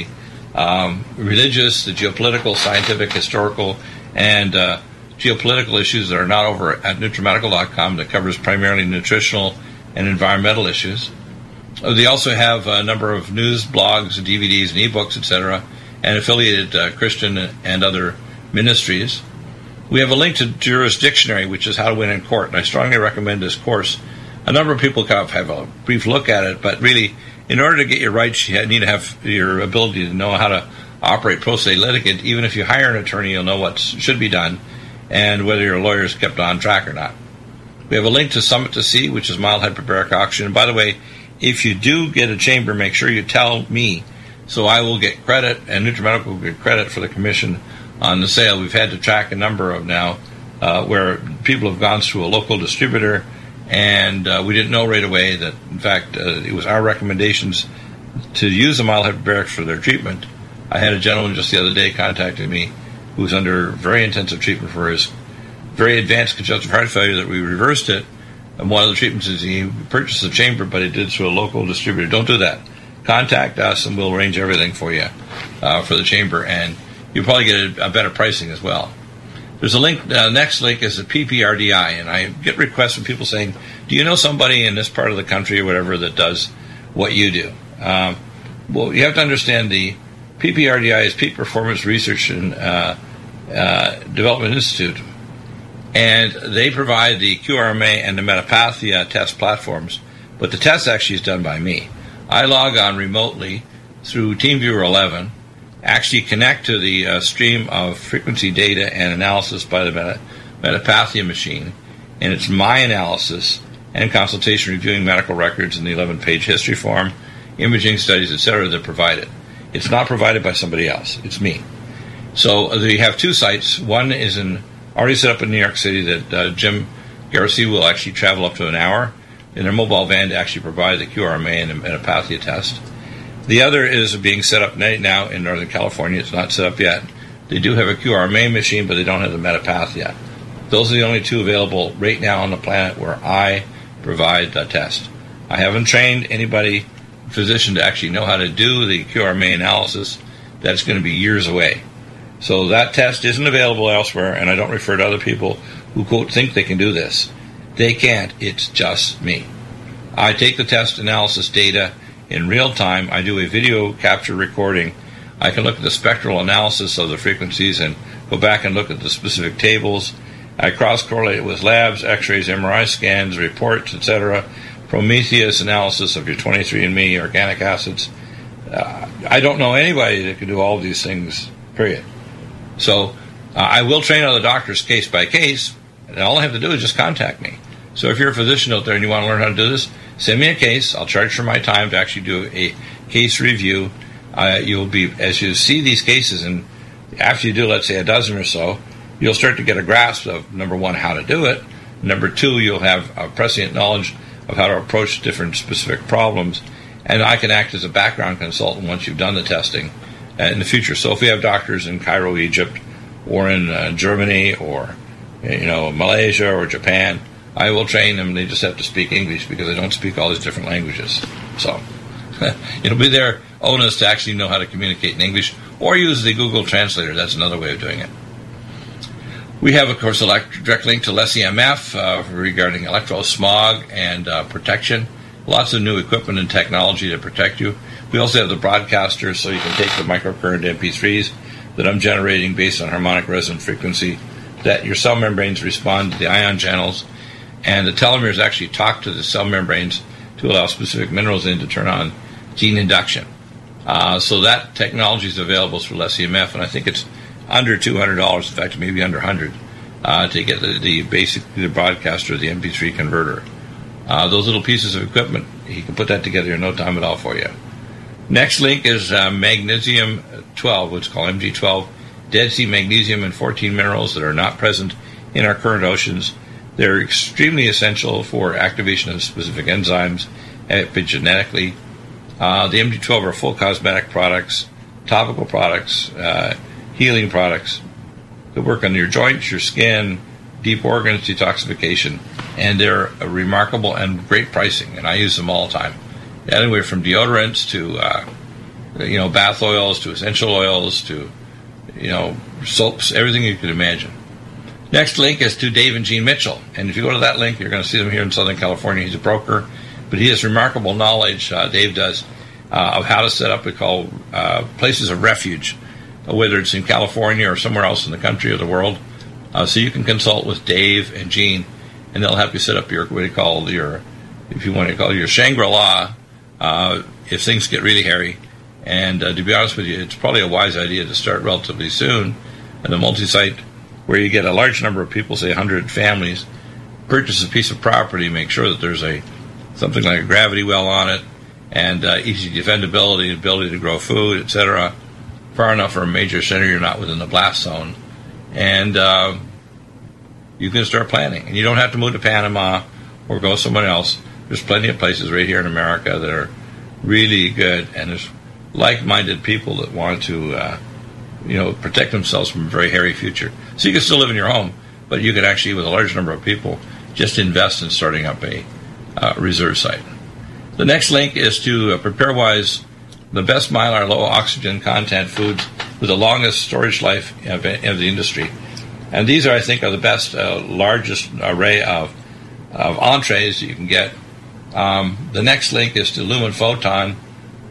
religious, the geopolitical, scientific, historical, and geopolitical issues that are not over at NutriMedical.com, that covers primarily nutritional and environmental issues. They also have a number of news, blogs, DVDs, and ebooks, etc., and affiliated Christian and other ministries. We have a link to Jurisdictionary, which is how to win in court, and I strongly recommend this course. A number of people kind of have a brief look at it, but really, in order to get your rights, you need to have your ability to know how to operate pro se litigant. Even if you hire an attorney, you'll know what should be done and whether your lawyer is kept on track or not. We have a link to Summit to See, which is mild hyperbaric oxygen. And by the way, if you do get a chamber, make sure you tell me, so I will get credit, and NutriMedical will get credit for the commission on the sale. We've had to track a number of now where people have gone through a local distributor, and we didn't know right away that, in fact, it was our recommendations to use the mild hyperbarics for their treatment. I had a gentleman just the other day contacting me who was under very intensive treatment for his very advanced congestive heart failure that we reversed it. And one of the treatments is he purchased a chamber, but he did through a local distributor. Don't do that. Contact us, and we'll arrange everything for you for the chamber, and you'll probably get a better pricing as well. There's a link. Next link is the PPRDI, and I get requests from people saying, do you know somebody in this part of the country or whatever that does what you do? Well, you have to understand the PPRDI is Peak Performance Research and Development Institute, and they provide the QRMA and the Metapathia test platforms, but the test actually is done by me. I log on remotely through TeamViewer 11, actually connect to the stream of frequency data and analysis by the Metapathia machine, and it's my analysis and consultation reviewing medical records in the 11-page history form, imaging studies, etc. that provide it. It's not provided by somebody else. It's me. So they have two sites. One is already set up in New York City that Jim Garcia will actually travel up to an hour in their mobile van to actually provide the QRMA and the Metapathia test. The other is being set up right now in Northern California. It's not set up yet. They do have a QRMA machine, but they don't have the Metapathia. Those are the only two available right now on the planet where I provide the test. I haven't trained anybody, physician, to actually know how to do the QRMA analysis. That's going to be years away. So that test isn't available elsewhere, and I don't refer to other people who, quote, think they can do this. They can't. It's just me. I take the test analysis data in real time. I do a video capture recording. I can look at the spectral analysis of the frequencies and go back and look at the specific tables. I cross-correlate it with labs, x-rays, MRI scans, reports, etc., Prometheus analysis of your 23andMe organic acids. I don't know anybody that can do all of these things, period. So I will train other doctors case by case, and all I have to do is just contact me. So if you're a physician out there and you want to learn how to do this, send me a case. I'll charge for my time to actually do a case review. You'll be, as you see these cases, and after you do, let's say, a dozen or so, you'll start to get a grasp of, number one, how to do it. Number two, you'll have a prescient knowledge of how to approach different specific problems. And I can act as a background consultant once you've done the testing in the future. So if we have doctors in Cairo, Egypt, or in Germany, or Malaysia or Japan, I will train them. They just have to speak English because I don't speak all these different languages. So it'll be their onus to actually know how to communicate in English or use the Google Translator. That's another way of doing it. We have, of course, a direct link to LESIMF regarding electrosmog and protection. Lots of new equipment and technology to protect you. We also have the broadcaster, so you can take the microcurrent MP3s that I'm generating based on harmonic resonant frequency, that your cell membranes respond to the ion channels, and the telomeres actually talk to the cell membranes to allow specific minerals in to turn on gene induction. So that technology is available through LESIMF, and I think it's under $200, in fact, maybe under $100, to get the broadcaster, the MP3 converter. Those little pieces of equipment, he can put that together in no time at all for you. Next link is magnesium 12, which is called MG12, Dead Sea Magnesium and 14 minerals that are not present in our current oceans. They're extremely essential for activation of specific enzymes epigenetically. The MG12 are full cosmetic products, topical products, healing products that work on your joints, your skin, deep organs, detoxification, and they're remarkable and great pricing, and I use them all the time. Anywhere from deodorants to bath oils to essential oils to soaps, everything you could imagine. Next link is to Dave and Jean Mitchell, and if you go to that link, you're going to see them here in Southern California. He's a broker, but he has remarkable knowledge, Dave does, of how to set up what we call places of refuge, whether it's in California or somewhere else in the country or the world. So you can consult with Dave and Jean, and they'll help you set up your if you want to call it your Shangri-La, if things get really hairy. And to be honest with you, it's probably a wise idea to start relatively soon at a multi-site where you get a large number of people, say 100 families, purchase a piece of property, make sure that there's something like a gravity well on it, and easy defendability, ability to grow food, etc. Far enough for a major center, you're not within the blast zone. And you can start planning. And you don't have to move to Panama or go somewhere else. There's plenty of places right here in America that are really good, and there's like-minded people that want to protect themselves from a very hairy future. So you can still live in your home, but you can actually, with a large number of people, just invest in starting up a reserve site. The next link is to PrepareWise, the best Mylar low oxygen content foods with the longest storage life of the industry. And these I think, are the best, largest array of entrees that you can get. The next link is to Lumen Photon,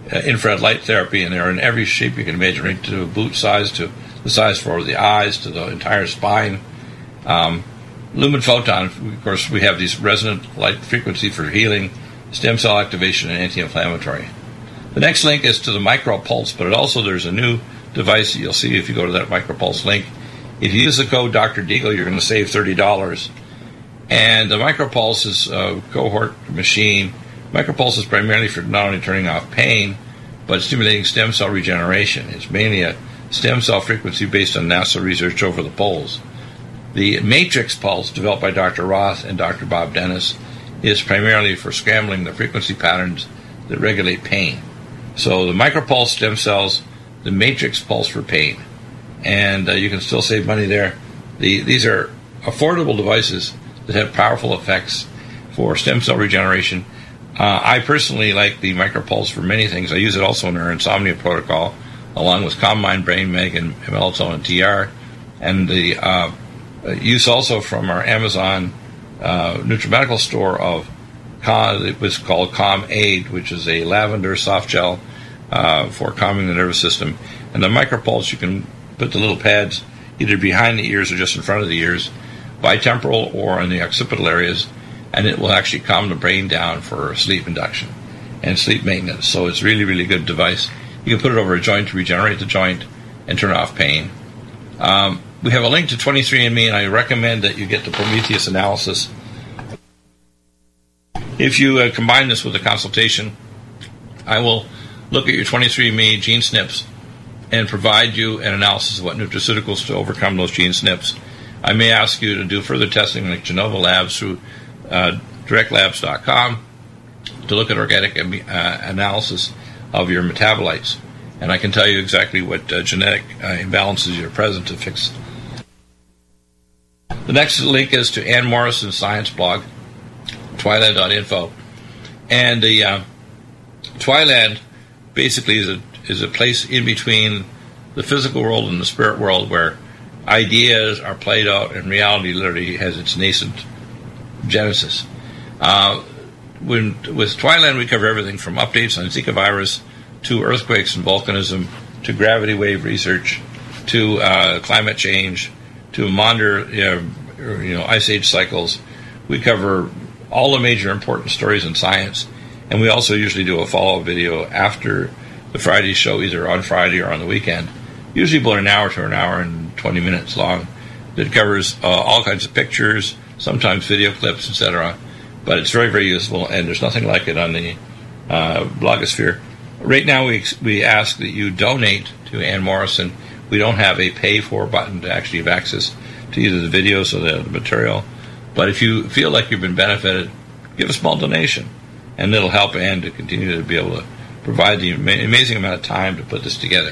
infrared light therapy, and they're in every shape you can imagine, right to a boot size, to the size for the eyes, to the entire spine. Lumen Photon, of course, we have these resonant light frequency for healing, stem cell activation, and anti-inflammatory. The next link is to the MicroPulse, but there's a new device that you'll see if you go to that MicroPulse link. If you use the code Dr. Deagle, you're going to save $30. And the MicroPulse is a cohort machine. MicroPulse is primarily for not only turning off pain, but stimulating stem cell regeneration. It's mainly a stem cell frequency based on NASA research over the poles. The Matrix Pulse, developed by Dr. Roth and Dr. Bob Dennis, is primarily for scrambling the frequency patterns that regulate pain. So the MicroPulse stem cells, the Matrix Pulse for pain. And you can still save money there. These are affordable devices that have powerful effects for stem cell regeneration. I personally like the MicroPulse for many things. I use it also in our insomnia protocol, along with Calm Mind, Brain Meg, and Melatonin TR. And the use also from our Amazon NutriMedical store of it was called Calm Aid, which is a lavender soft gel for calming the nervous system. And the MicroPulse, you can put the little pads either behind the ears or just in front of the ears, bitemporal or in the occipital areas, and it will actually calm the brain down for sleep induction and sleep maintenance. So it's really, really good device. You can put it over a joint to regenerate the joint and turn off pain. We have a link to 23andMe, and I recommend that you get the Prometheus analysis. If you combine this with a consultation, I will look at your 23andMe gene SNPs and provide you an analysis of what nutraceuticals to overcome those gene SNPs. I may ask you to do further testing like Genova Labs through directlabs.com to look at organic analysis of your metabolites. And I can tell you exactly what genetic imbalances are present to fix. The next link is to Ann Morrison's science blog, Twiland.info. And the Twiland basically is a place in between the physical world and the spirit world where ideas are played out and reality literally has its nascent genesis. With Twiland, we cover everything from updates on Zika virus to earthquakes and volcanism to gravity wave research to climate change to monitor ice age cycles. We cover all the major important stories in science, and we also usually do a follow-up video after the Friday show, either on Friday or on the weekend, usually about an hour to an hour and 20 minutes long, that covers all kinds of pictures, sometimes video clips, etc. But it's very, very useful, and there's nothing like it on the blogosphere. Right now, we ask that you donate to Ann Morrison. We don't have a pay-for button to actually have access to either the videos or the material. But if you feel like you've been benefited, give a small donation, and it'll help Ann to continue to be able to provide the amazing amount of time to put this together.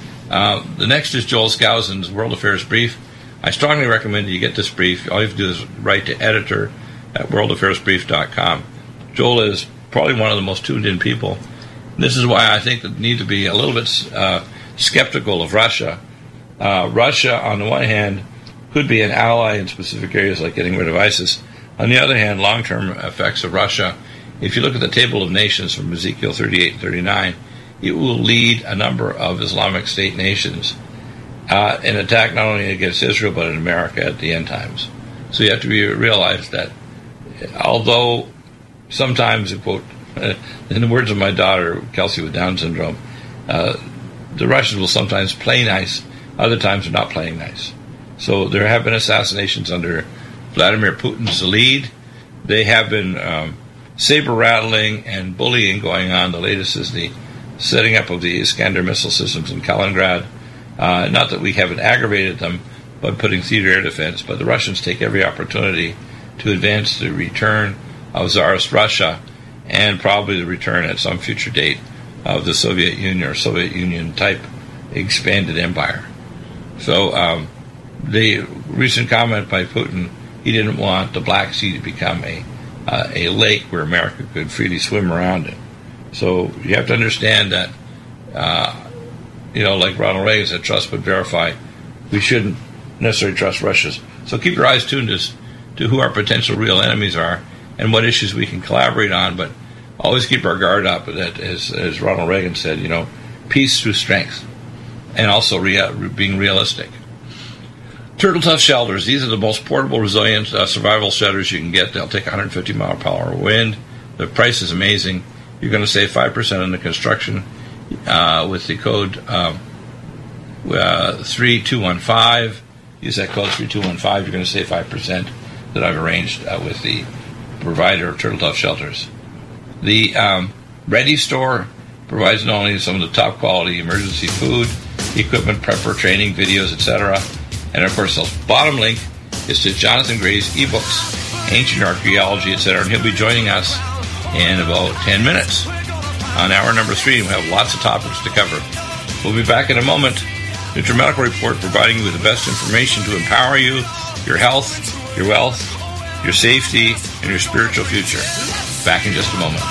The next is Joel Skousen's World Affairs Brief. I strongly recommend you get this brief. All you have to do is write to editor at worldaffairsbrief.com. Joel is probably one of the most tuned-in people. This is why I think that need to be a little bit skeptical of Russia. Russia, on the one hand, could be an ally in specific areas like getting rid of ISIS. On the other hand, long-term effects of Russia, if you look at the table of nations from Ezekiel 38 and 39, it will lead a number of Islamic State nations in attack not only against Israel but in America at the end times. So you have to realize that although sometimes, quote, in the words of my daughter, Kelsey with Down syndrome, the Russians will sometimes play nice, other times they're not playing nice. So there have been assassinations under Vladimir Putin's lead. They have been saber-rattling and bullying going on. The latest is the setting up of the Iskander missile systems in Kaliningrad. Not that we haven't aggravated them by putting theater air defense, but the Russians take every opportunity to advance the return of Tsarist Russia and probably the return at some future date of the Soviet Union or Soviet Union type expanded empire. So the recent comment by Putin, he didn't want the Black Sea to become a lake where America could freely swim around in. So you have to understand that, like Ronald Reagan said, trust but verify. We shouldn't necessarily trust Russia. So keep your eyes tuned as to who our potential real enemies are and what issues we can collaborate on. But always keep our guard up. That, as Ronald Reagan said, peace through strength, and also being realistic. Turtle Tough shelters. These are the most portable, resilient survival shelters you can get. They'll take 150 mile per hour wind. The price is amazing. You're going to save 5% on the construction with the code 3215. Use that code 3215. You're going to save 5% that I've arranged with the provider of Turtle Tough shelters. The Ready Store provides not only some of the top quality emergency food, equipment, prepper, training, videos, etc. And of course, the bottom link is to Jonathan Gray's ebooks, Ancient Archaeology, etc. And he'll be joining us in about 10 minutes on hour number 3. We'll have lots of topics to cover. We'll be back in a moment. NutriMedical Report, providing you with the best information to empower you, your health, your wealth, your safety, and your spiritual future. Back in just a moment.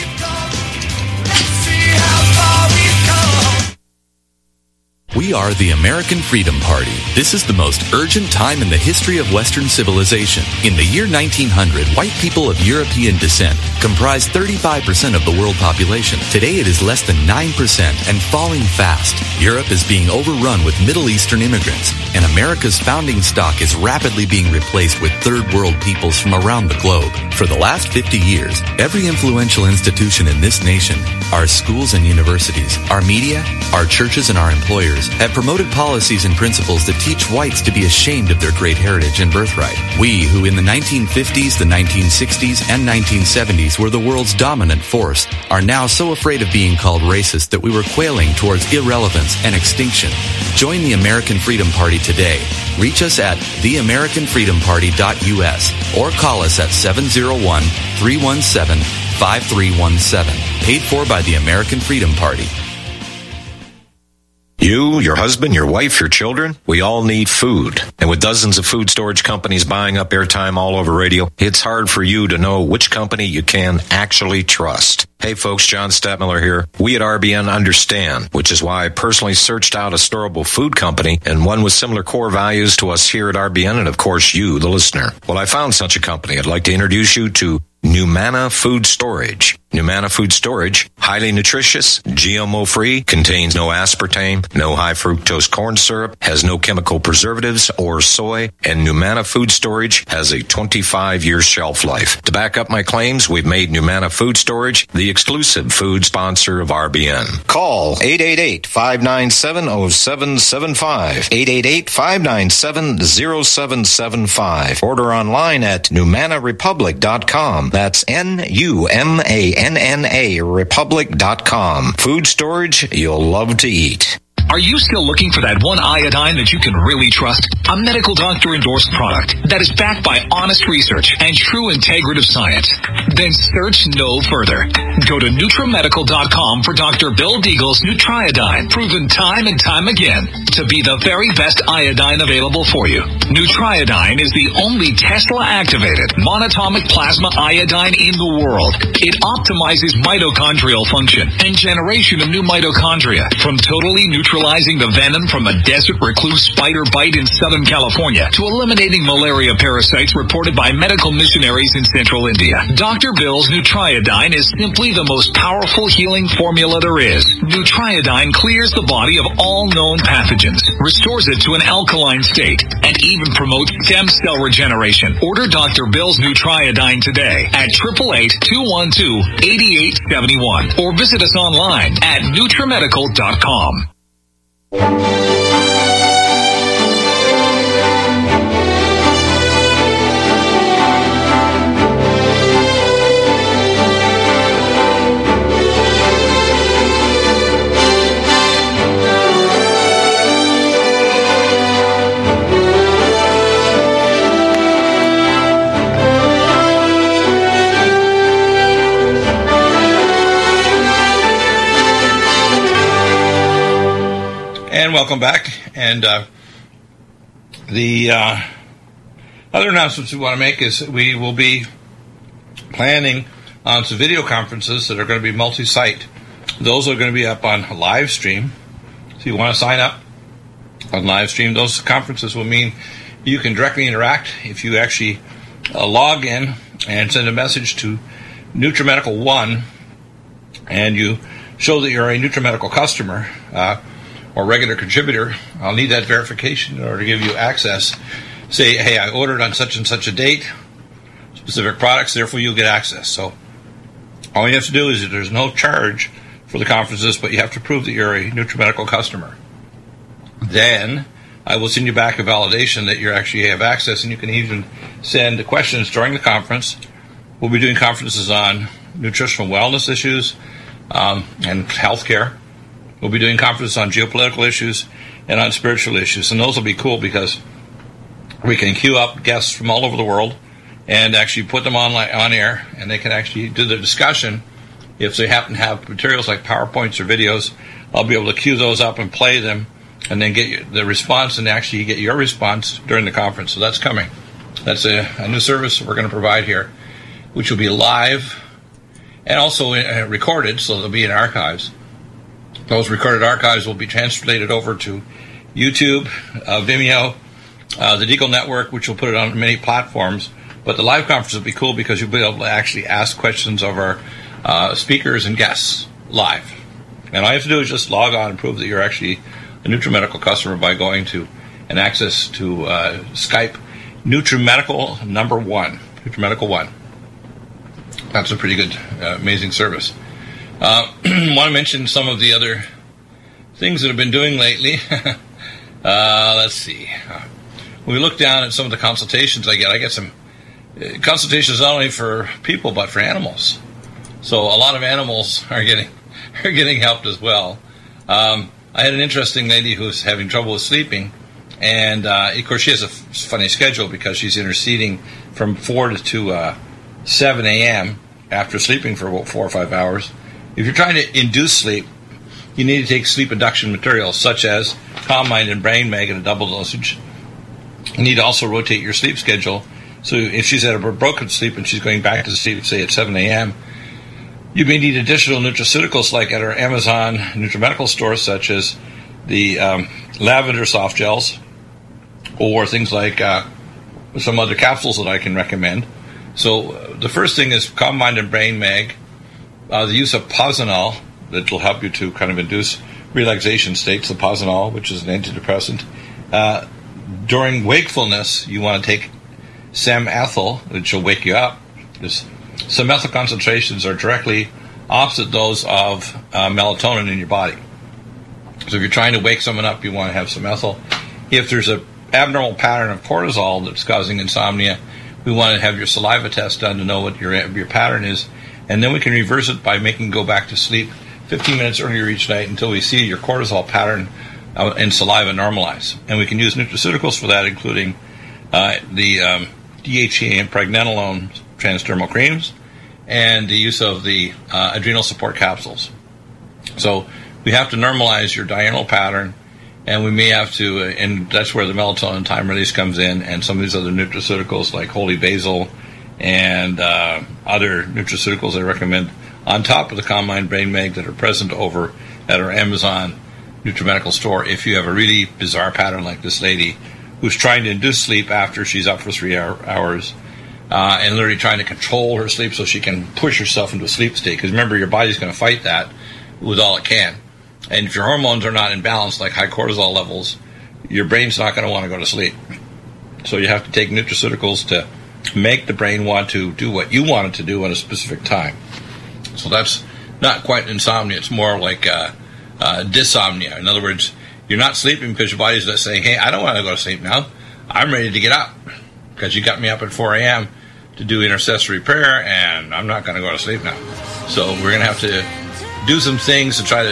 We are the American Freedom Party. This is the most urgent time in the history of Western civilization. In the year 1900, white people of European descent comprised 35% of the world population. Today it is less than 9% and falling fast. Europe is being overrun with Middle Eastern immigrants, and America's founding stock is rapidly being replaced with third world peoples from around the globe. For the last 50 years, every influential institution in this nation, our schools and universities, our media, our churches, and our employers have promoted policies and principles that teach whites to be ashamed of their great heritage and birthright. We, who in the 1950s, the 1960s, and 1970s were the world's dominant force, are now so afraid of being called racist that we were quailing towards irrelevance and extinction. Join the American Freedom Party today. Reach us at theamericanfreedomparty.us or call us at 701-317-5317. Paid for by the American Freedom Party. You, your husband, your wife, your children, we all need food. And with dozens of food storage companies buying up airtime all over radio, it's hard for you to know which company you can actually trust. Hey folks, John Stadtmiller here. We at RBN understand, which is why I personally searched out a storable food company and one with similar core values to us here at RBN and of course you, the listener. Well, I found such a company. I'd like to introduce you to Numana Food Storage. Numana Food Storage, highly nutritious, GMO-free, contains no aspartame, no high fructose corn syrup, has no chemical preservatives or soy, and Numana Food Storage has a 25-year shelf life. To back up my claims, we've made Numana Food Storage the exclusive food sponsor of RBN. Call 888-597-0775, 888-597-0775. Order online at NumanaRepublic.com. That's NUMANNA Republic.com. Food storage you'll love to eat. Are you still looking for that one iodine that you can really trust? A medical doctor endorsed product that is backed by honest research and true integrative science? Then search no further. Go to NutriMedical.com for Dr. Bill Deagle's Nutriodine, proven time and time again to be the very best iodine available for you. Nutriodine is the only Tesla-activated monatomic plasma iodine in the world. It optimizes mitochondrial function and generation of new mitochondria from totally neutralizing the venom from a desert recluse spider bite in Southern California to eliminating malaria parasites reported by medical missionaries in central India. Dr. Bill's Nutriodine is simply the most powerful healing formula there is. Nutriodine clears the body of all known pathogens, restores it to an alkaline state, and even promotes stem cell regeneration. Order Dr. Bill's Nutriodine today at 888-212-8871 or visit us online at NutriMedical.com. And welcome back. And the other announcements we want to make is we will be planning on some video conferences that are going to be multi-site. Those are going to be up on live stream. So you want to sign up on live stream. Those conferences will mean you can directly interact if you actually log in and send a message to NutriMedical 1 and you show that you're a NutriMedical customer or regular contributor, I'll need that verification in order to give you access. Say, hey, I ordered on such and such a date, specific products, therefore you'll get access. So all you have to do is there's no charge for the conferences, but you have to prove that you're a NutriMedical customer. Then I will send you back a validation that you actually have access, and you can even send questions during the conference. We'll be doing conferences on nutritional wellness issues and healthcare. We'll be doing conferences on geopolitical issues and on spiritual issues, and those will be cool because we can queue up guests from all over the world and actually put them on air, and they can actually do the discussion. If they happen to have materials like PowerPoints or videos, I'll be able to queue those up and play them, and then get the response and actually get your response during the conference. So that's coming. That's a new service we're going to provide here, which will be live and also recorded, so they'll be in archives. Those recorded archives will be translated over to YouTube, Vimeo, the Deagle Network, which will put it on many platforms. But the live conference will be cool because you'll be able to actually ask questions of our speakers and guests live. And all you have to do is just log on and prove that you're actually a NutriMedical customer by going to and access to Skype NutriMedical #1, NutriMedical 1. That's a pretty good, amazing service. Want to mention some of the other things that I've been doing lately. Let's see. When we look down at some of the consultations I get some consultations not only for people but for animals. So a lot of animals are getting helped as well. I had an interesting lady who's having trouble with sleeping, and of course she has a funny schedule because she's interceding from 4 to 7 a.m. after sleeping for about 4 or 5 hours. If you're trying to induce sleep, you need to take sleep induction materials such as Calm Mind and Brain Mag at a double dosage. You need to also rotate your sleep schedule. So if she's at a broken sleep and she's going back to sleep, say at 7 a.m., you may need additional nutraceuticals like at our Amazon NutriMedical store, such as the lavender soft gels or things like some other capsules that I can recommend. So the first thing is Calm Mind and Brain Mag. The use of Pozanol, that will help you to kind of induce relaxation states, the Pozanol, which is an antidepressant. During wakefulness, you want to take Samethyl, which will wake you up. Samethyl concentrations are directly opposite those of melatonin in your body. So if you're trying to wake someone up, you want to have Samethyl. If there's an abnormal pattern of cortisol that's causing insomnia, we want to have your saliva test done to know what your pattern is, and then we can reverse it by making you go back to sleep 15 minutes earlier each night until we see your cortisol pattern in saliva normalize. And we can use nutraceuticals for that, including the DHEA and pregnenolone transdermal creams, and the use of the adrenal support capsules. So we have to normalize your diurnal pattern, and we may have to, and that's where the melatonin time release comes in, and some of these other nutraceuticals like holy basil and other nutraceuticals I recommend on top of the Calm Mind Brain Mag that are present over at our Amazon NutriMedical store. If you have a really bizarre pattern like this lady who's trying to induce sleep after she's up for 3 hours, and literally trying to control her sleep so she can push herself into a sleep state. Because remember, your body's going to fight that with all it can. And if your hormones are not in balance, like high cortisol levels, your brain's not going to want to go to sleep. So you have to take nutraceuticals to make the brain want to do what you want it to do at a specific time. So that's not quite insomnia. It's more like dysomnia. In other words, you're not sleeping because your body's just saying, hey, I don't want to go to sleep now. I'm ready to get up because you got me up at 4 a.m. to do intercessory prayer, and I'm not going to go to sleep now. So we're going to have to do some things to try to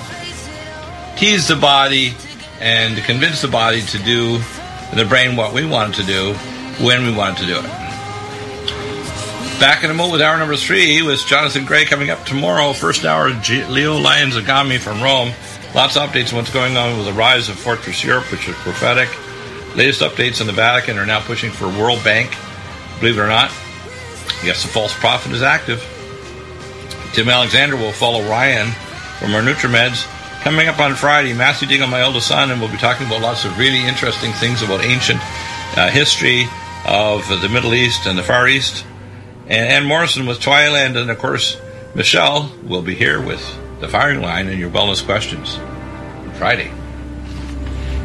tease the body and to convince the body to do the brain what we want it to do when we want it to do it. Back in a moment with hour number 3 with Jonathan Gray coming up tomorrow. First hour, Leo Lyons-Agami from Rome. Lots of updates on what's going on with the rise of Fortress Europe, which is prophetic. Latest updates in the Vatican are now pushing for World Bank. Believe it or not, yes, the false prophet is active. Tim Alexander will follow Ryan from our NutriMeds. Coming up on Friday, Matthew Deagle, my oldest son, and we'll be talking about lots of really interesting things about ancient history of the Middle East and the Far East. And Ann Morrison with Thailand, and of course, Michelle will be here with the firing line and your wellness questions Friday.